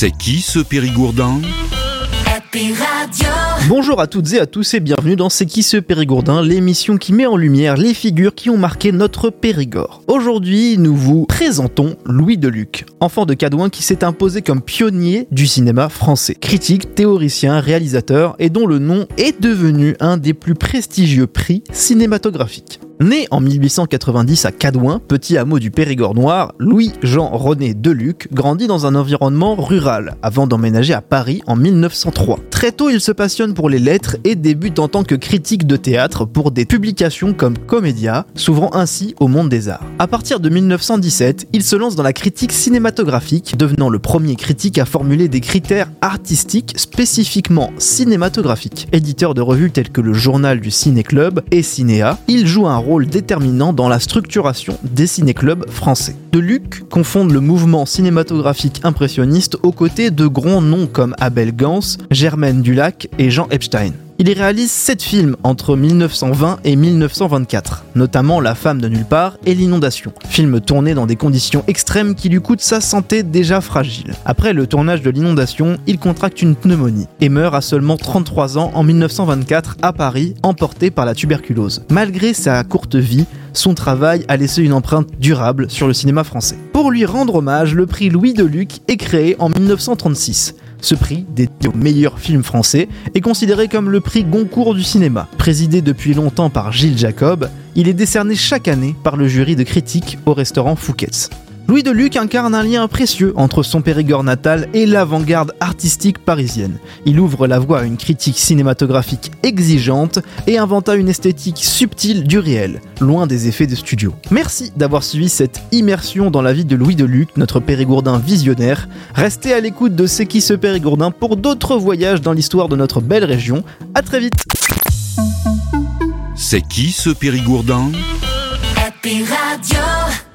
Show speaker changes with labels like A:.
A: C'est qui ce Périgourdin ?
B: Happy Radio.
C: Bonjour à toutes et à tous et bienvenue dans C'est qui ce Périgourdin, l'émission qui met en lumière les figures qui ont marqué notre Périgord. Aujourd'hui, nous vous présentons Louis Deluc, enfant de Cadouin qui s'est imposé comme pionnier du cinéma français. Critique, théoricien, réalisateur et dont le nom est devenu un des plus prestigieux prix cinématographiques. Né en 1890 à Cadouin, petit hameau du Périgord noir, Louis-Jean-René Deluc grandit dans un environnement rural avant d'emménager à Paris en 1903. Très tôt, il se passionne pour les lettres et débute en tant que critique de théâtre pour des publications comme Comédia, s'ouvrant ainsi au monde des arts. À partir de 1917, il se lance dans la critique cinématographique, devenant le premier critique à formuler des critères artistiques spécifiquement cinématographiques. Éditeur de revues telles que le Journal du Ciné-Club et Cinéa, il joue un rôle déterminant dans la structuration des ciné-clubs français. Deluc confonde le mouvement cinématographique impressionniste aux côtés de grands noms comme Abel Gance, Germaine Dulac et Jean Epstein. Il y réalise 7 films entre 1920 et 1924, notamment La femme de nulle part et L'inondation, film tourné dans des conditions extrêmes qui lui coûtent sa santé déjà fragile. Après le tournage de L'inondation, il contracte une pneumonie et meurt à seulement 33 ans en 1924 à Paris, emporté par la tuberculose. Malgré sa courte vie, son travail a laissé une empreinte durable sur le cinéma français. Pour lui rendre hommage, le prix Louis Deluc est créé en 1936. Ce prix, dédié aux meilleurs films français, est considéré comme le prix Goncourt du cinéma. Présidé depuis longtemps par Gilles Jacob, il est décerné chaque année par le jury de critiques au restaurant Fouquet's. Louis Deluc incarne un lien précieux entre son Périgord natal et l'avant-garde artistique parisienne. Il ouvre la voie à une critique cinématographique exigeante et inventa une esthétique subtile du réel, loin des effets de studio. Merci d'avoir suivi cette immersion dans la vie de Louis Deluc, notre Périgourdin visionnaire. Restez à l'écoute de C'est qui ce Périgourdin pour d'autres voyages dans l'histoire de notre belle région. À très vite.
A: C'est qui ce Périgourdin ?
B: Happy Radio.